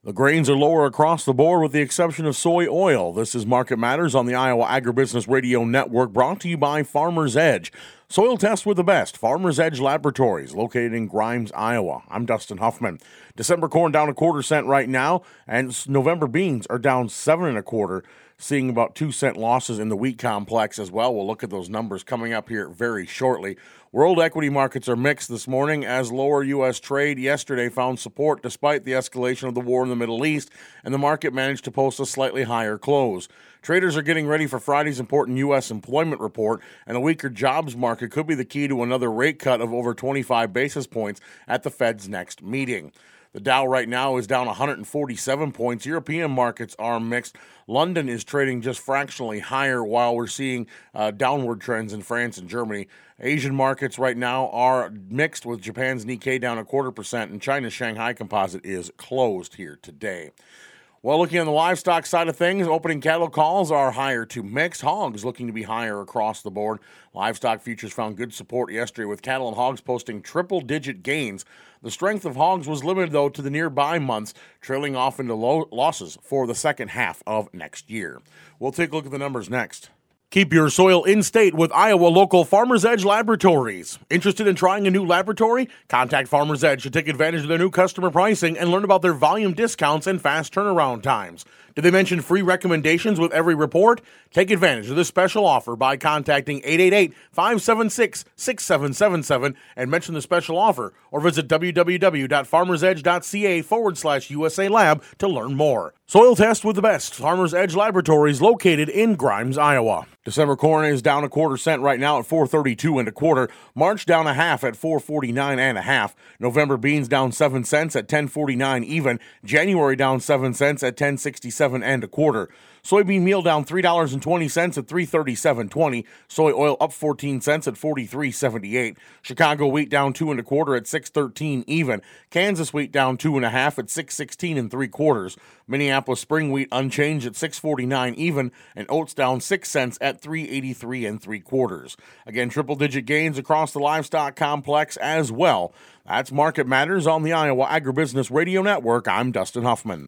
The grains are lower across the board with the exception of soy oil. This is Market Matters on the Iowa Agribusiness Radio Network, brought to you by Farmer's Edge. Soil test with the best. Farmer's Edge Laboratories, located in Grimes, Iowa. I'm Dustin Huffman. December corn down a quarter cent right now, and November beans are down 7 1/4, seeing about 2-cent losses in the wheat complex as well. We'll look at those numbers coming up here very shortly. World equity markets are mixed this morning as lower U.S. trade yesterday found support despite the escalation of the war in the Middle East, and the market managed to post a slightly higher close. Traders are getting ready for Friday's important U.S. employment report, and a weaker jobs market could be the key to another rate cut of over 25 basis points at the Fed's next meeting. The Dow right now is down 147 points. European markets are mixed. London is trading just fractionally higher while we're seeing downward trends in France and Germany. Asian markets right now are mixed with Japan's Nikkei down 1/4% and China's Shanghai Composite is closed here today. Well, looking on the livestock side of things, opening cattle calls are higher to mixed. Hogs looking to be higher across the board. Livestock futures found good support yesterday with cattle and hogs posting triple-digit gains. The strength of hogs was limited, though, to the nearby months, trailing off into losses for the second half of next year. We'll take a look at the numbers next. Keep your soil in state with Iowa local Farmer's Edge Laboratories. Interested in trying a new laboratory? Contact Farmer's Edge to take advantage of their new customer pricing and learn about their volume discounts and fast turnaround times. Did they mention free recommendations with every report? Take advantage of this special offer by contacting 888-576-6777 and mention the special offer, or visit www.farmersedge.ca/USA Lab to learn more. Soil test with the best. Farmer's Edge Laboratories, located in Grimes, Iowa. December corn is down 1/4 cent right now at 4.32 1/4. March down 1/2 at 4.49 1/2. November beans down 7 cents at 10.49 even. January down 7 cents at 10.67 1/4. Soybean meal down $3.20 at 337.20. Soy oil up 14 cents at 43.78. Chicago wheat down 2 1/4 at 6.13 even. Kansas wheat down 2 1/2 at 6.16 3/4. Minneapolis spring wheat unchanged at 6.49 even, and oats down 6 cents at 3.83 3/4. Again, triple-digit gains across the livestock complex as well. That's Market Matters on the Iowa Agribusiness Radio Network. I'm Dustin Huffman.